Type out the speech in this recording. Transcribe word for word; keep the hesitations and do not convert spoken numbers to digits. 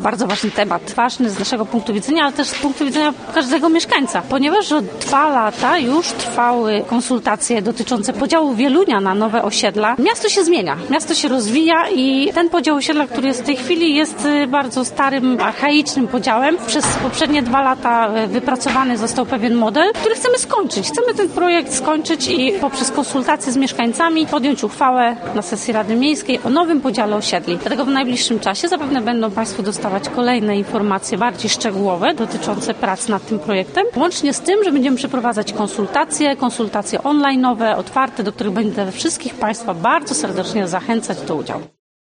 bardzo ważny temat. Ważny z naszego punktu widzenia, ale też z punktu widzenia każdego mieszkańca. Ponieważ od dwa lata już trwały konsultacje dotyczące podziału Wielunia na nowe osiedla, miasto się zmienia, miasto się rozwija i ten podział osiedla, który jest w tej chwili, jest bardzo starym, archaicznym podziałem. Przez poprzednie dwa lata wypracowany został pewien model, który chcemy skończyć. Chcemy ten projekt skończyć i poprzez konsultacje z mieszkańcami podjąć uchwałę na sesji Rady Miejskiej o nowym podziale osiedli. Dlatego w najbliższym czasie zapewne będą Państwo dostawać kolejne informacje bardziej szczegółowe dotyczące prac nad tym projektem. Łącznie z tym, że będziemy przeprowadzać konsultacje, konsultacje online'owe, otwarte, do których będę wszystkich Państwa bardzo serdecznie zachęcać do udziału.